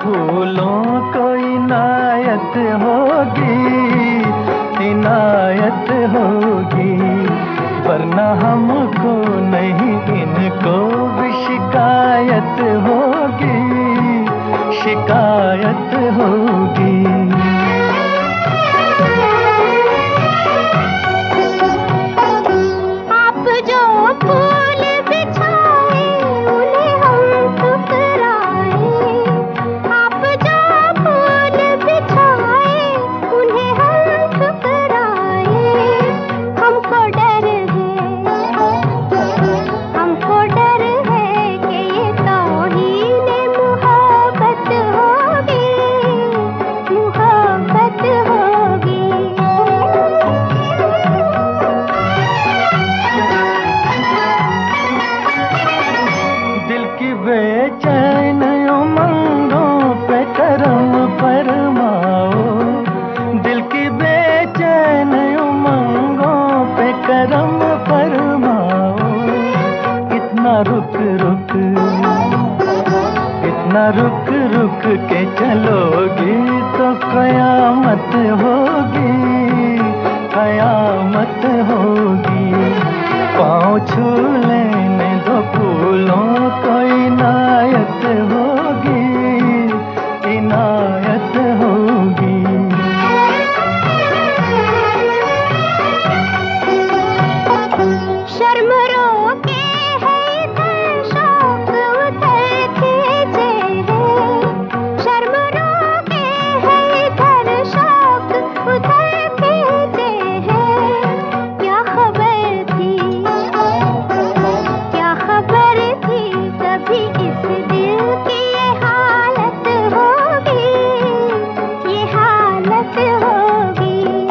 फूलों को इनायत होगी, इनायत होगी, वरना हमको नहीं इनको भी शिकायत होगी, शिकायत होगी। आप जो फूल बिछाए उन्हें हम ठुकराए, आप जो फूल बिछाए उन्हें हम ठुकराए। हमको डर है कि ये तौहीन मुहब्बत होगी, मुहब्बत होगी। दिल की बेचैन उमंगों पे करम फरमाओ, दिल की बेचैन उमंगों पे करम फरमाओ। इतना रुक रुक, इतना रुक रुक के चलोगी तो कयामत होगी, कयामत होगी। पाँव छू लेने दो फूलों को इनायत होगी, इनायत होगी। शर्म रोके है इधर शौक उधर खींचे है, शर्म रोके है इधर शौक उधर खींचे है। क्या खबर थी, क्या खबर थी कभी इस दिल की ये हालत होगी, ये हालत होगी।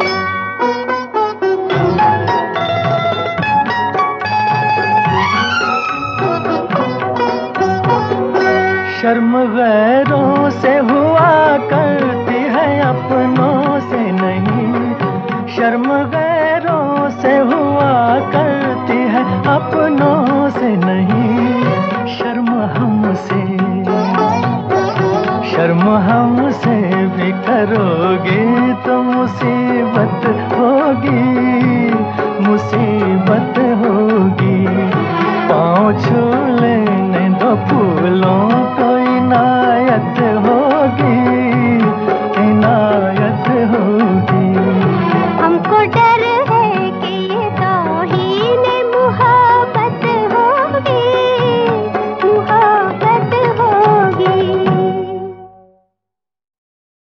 शर्म गैरों से हुआ करती है, अपनों से नहीं। शर्म गैरों से हुआ करती है, अपनों से नहीं। शर्म हमसे, शर्म हमसे भी करोगे तो मुसीबत